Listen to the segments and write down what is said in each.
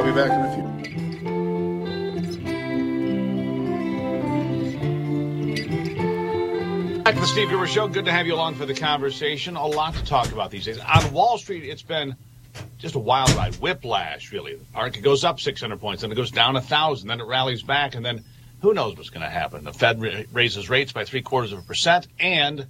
I'll be back in a few. Back to the Steve Gruber Show. Good to have you along for the conversation. A lot to talk about these days. On Wall Street, it's been just a wild ride. Whiplash, really. The market goes up 600 points, then it goes down 1,000, then it rallies back, and then who knows what's going to happen. The Fed raises rates by 0.75%, and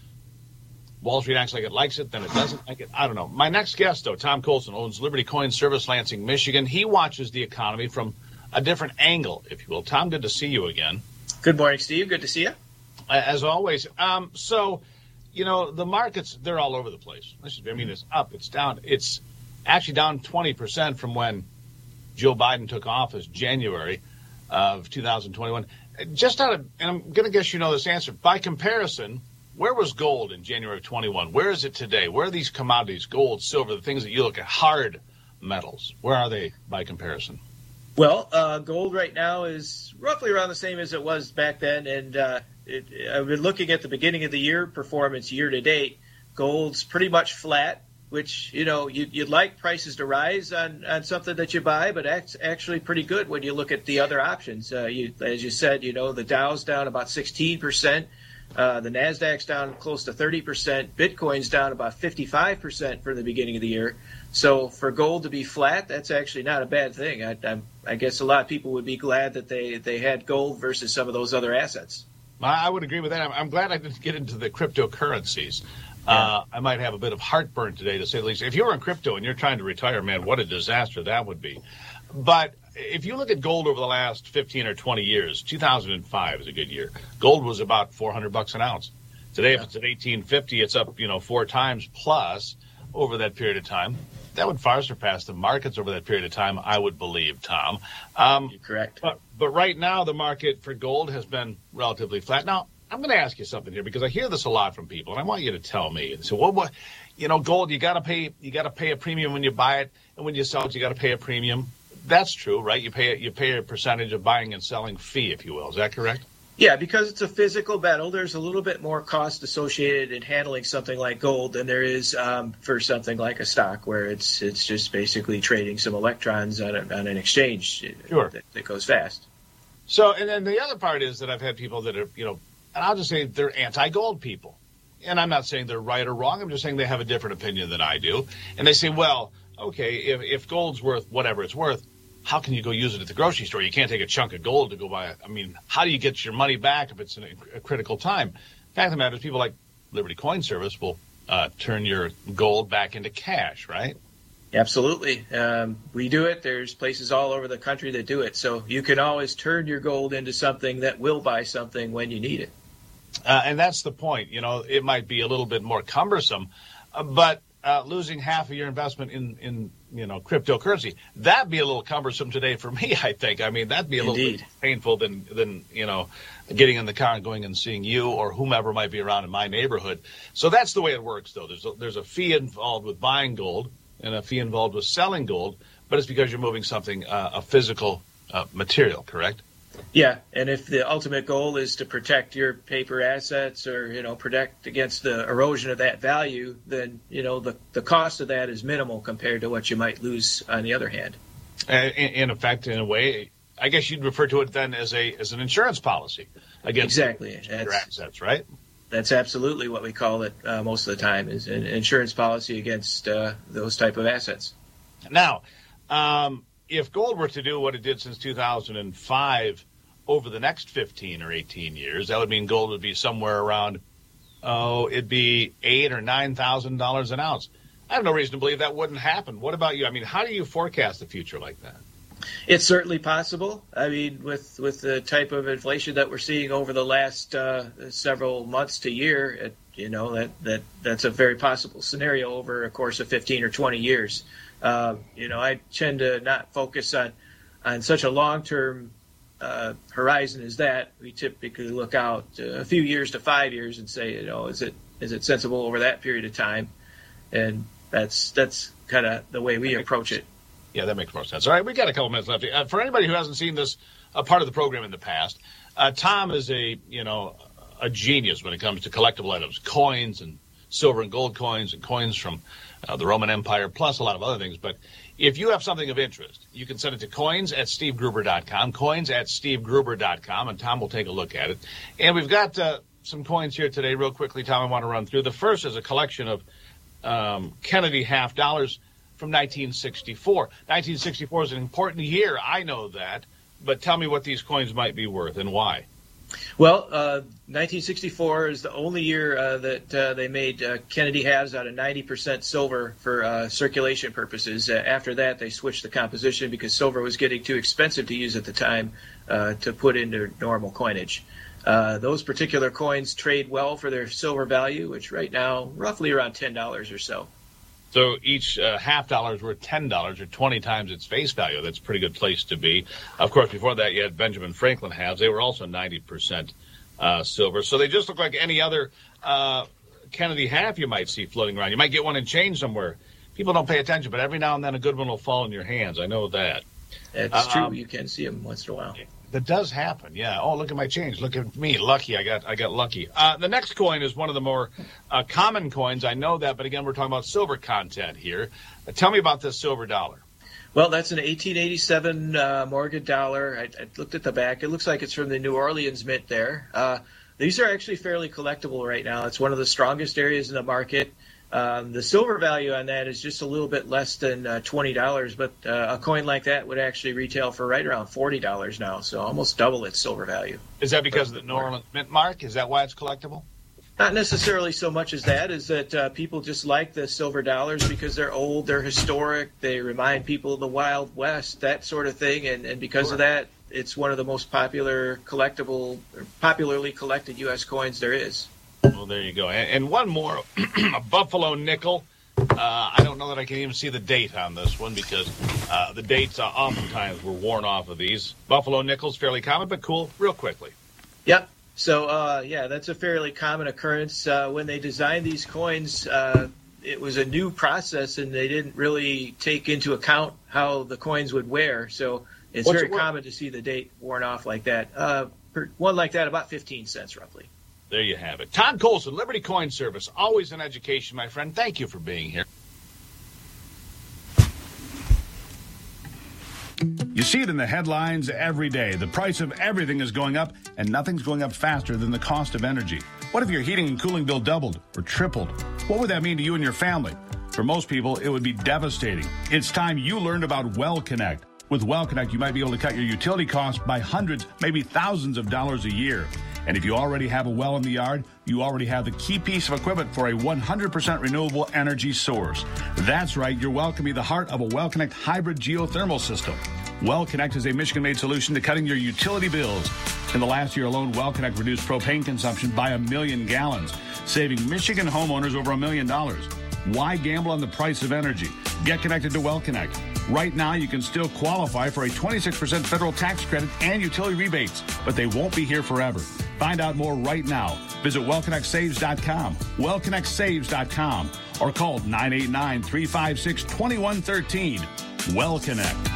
Wall Street acts like it likes it, then it doesn't like it. I don't know. My next guest, though, Tom Colson, owns Liberty Coin Service, Lansing, Michigan. He watches the economy from a different angle, if you will. Tom, good to see you again. Good morning, Steve. Good to see you. As always. So, the markets, they're all over the place. It's up, it's down. It's actually down 20% from when Joe Biden took office, January of 2021. And I'm going to guess you know this answer. By comparison, where was gold in January of 21? Where is it today? Where are these commodities, gold, silver, the things that you look at, hard metals? Where are they by comparison? Well, gold right now is roughly around the same as it was back then. And I've been looking at the beginning of the year performance year to date. Gold's pretty much flat, which, you'd like prices to rise on something that you buy, but that's actually pretty good when you look at the other options. As you said, the Dow's down about 16%. The NASDAQ's down close to 30%. Bitcoin's down about 55% for the beginning of the year. So for gold to be flat, that's actually not a bad thing. I guess a lot of people would be glad that they had gold versus some of those other assets. I would agree with that. I'm glad I didn't get into the cryptocurrencies. Yeah. I might have a bit of heartburn today, to say the least. If you were in crypto and you're trying to retire, man, what a disaster that would be. But if you look at gold over the last 15 or 20 years, 2005 is a good year. Gold was about $400 an ounce. Today, if it's at $1,850, it's up, 4 times plus over that period of time. That would far surpass the markets over that period of time, I would believe, Tom. You're correct. But right now, the market for gold has been relatively flat. Now, I'm going to ask you something here, because I hear this a lot from people, and I want you to tell me. So, gold, you got to pay a premium when you buy it, and when you sell it, you got to pay a premium. That's true, right? You pay a percentage of buying and selling fee, if you will. Is that correct? Yeah, because it's a physical metal, there's a little bit more cost associated in handling something like gold than there is for something like a stock, where it's just basically trading some electrons on an exchange. Sure. That goes fast. So, and then the other part is that I've had people that are, and I'll just say they're anti-gold people. And I'm not saying they're right or wrong. I'm just saying they have a different opinion than I do. And they say, well, okay, if gold's worth whatever it's worth, how can you go use it at the grocery store? You can't take a chunk of gold to go buy it. I mean, how do you get your money back if it's in a critical time? Fact of the matter is, people like Liberty Coin Service will turn your gold back into cash, right? Absolutely. We do it. There's places all over the country that do it. So you can always turn your gold into something that will buy something when you need it. And that's the point. It might be a little bit more cumbersome, but losing half of your investment in cryptocurrency, that'd be a little cumbersome today for me, I think. I mean, that'd be a little bit painful than getting in the car and going and seeing you or whomever might be around in my neighborhood. So that's the way it works, though. There's a fee involved with buying gold and a fee involved with selling gold, but it's because you're moving something, a physical material, correct? Yeah, and if the ultimate goal is to protect your paper assets or, protect against the erosion of that value, then, the cost of that is minimal compared to what you might lose on the other hand. In effect, in a way, I guess you'd refer to it then as an insurance policy against your assets, right? That's absolutely what we call it most of the time, is an insurance policy against those type of assets. Now, if gold were to do what it did since 2005 over the next 15 or 18 years, that would mean gold would be somewhere around, it'd be $8,000 or $9,000 an ounce. I have no reason to believe that wouldn't happen. What about you? I mean, how do you forecast the future like that? It's certainly possible. I mean, with the type of inflation that we're seeing over the last several months to year, that's a very possible scenario over a course of 15 or 20 years. I tend to not focus on such a long-term horizon as that. We typically look out a few years to 5 years and say, is it sensible over that period of time? And that's kind of the way we approach it. Yeah, that makes more sense. All right, we got a couple minutes left. For anybody who hasn't seen this part of the program in the past, Tom is a genius when it comes to collectible items, coins and silver and gold coins and coins from the Roman Empire, plus a lot of other things. But if you have something of interest, you can send it to coins@stevegruber.com, coins@stevegruber.com, and Tom will take a look at it. And we've got some coins here today real quickly, Tom, I want to run through. The first is a collection of Kennedy half dollars from 1964. 1964 is an important year, I know that, but tell me what these coins might be worth and why. Well, 1964 is the only year that they made Kennedy halves out of 90% silver for circulation purposes. After that, they switched the composition because silver was getting too expensive to use at the time to put into normal coinage. Those particular coins trade well for their silver value, which right now roughly around $10 or so. So each half dollar is worth $10 or 20 times its face value. That's a pretty good place to be. Of course, before that, you had Benjamin Franklin halves. They were also 90% silver. So they just look like any other Kennedy half you might see floating around. You might get one in change somewhere. People don't pay attention, but every now and then a good one will fall in your hands. I know that. It's true. You can see them once in a while. That does happen, yeah. Oh, look at my change. Look at me. Lucky. I got lucky. The next coin is one of the more common coins. I know that, but again, we're talking about silver content here. Tell me about this silver dollar. Well, that's an 1887 Morgan dollar. I looked at the back. It looks like it's from the New Orleans Mint there. These are actually fairly collectible right now. It's one of the strongest areas in the market. The silver value on that is just a little bit less than $20, but a coin like that would actually retail for right around $40 now, so almost double its silver value. Is that because of the New Orleans Mint mark? Is that why it's collectible? Not necessarily so much as that, is that people just like the silver dollars because they're old, they're historic, they remind people of the Wild West, that sort of thing, and because of that, it's one of the most popularly collected U.S. coins there is. Well, there you go. And one more, a Buffalo nickel. I don't know that I can even see the date on this one because the dates oftentimes were worn off of these. Buffalo nickel's fairly common, but cool. Real quickly. Yep. So, that's a fairly common occurrence. When they designed these coins, it was a new process, and they didn't really take into account how the coins would wear. So it's very common to see the date worn off like that. One like that, about 15 cents roughly. There you have it. Tom Colson, Liberty Coin Service. Always an education, my friend. Thank you for being here. You see it in the headlines every day. The price of everything is going up, and nothing's going up faster than the cost of energy. What if your heating and cooling bill doubled or tripled? What would that mean to you and your family? For most people, it would be devastating. It's time you learned about WellConnect. With WellConnect, you might be able to cut your utility costs by hundreds, maybe thousands of dollars a year. And if you already have a well in the yard, you already have the key piece of equipment for a 100% renewable energy source. That's right, your well can be the heart of a WellConnect hybrid geothermal system. WellConnect is a Michigan-made solution to cutting your utility bills. In the last year alone, WellConnect reduced propane consumption by 1 million gallons, saving Michigan homeowners over $1 million. Why gamble on the price of energy? Get connected to WellConnect. Right now, you can still qualify for a 26% federal tax credit and utility rebates, but they won't be here forever. Find out more right now. Visit WellConnectSaves.com, WellConnectSaves.com, or call 989-356-2113. WellConnect.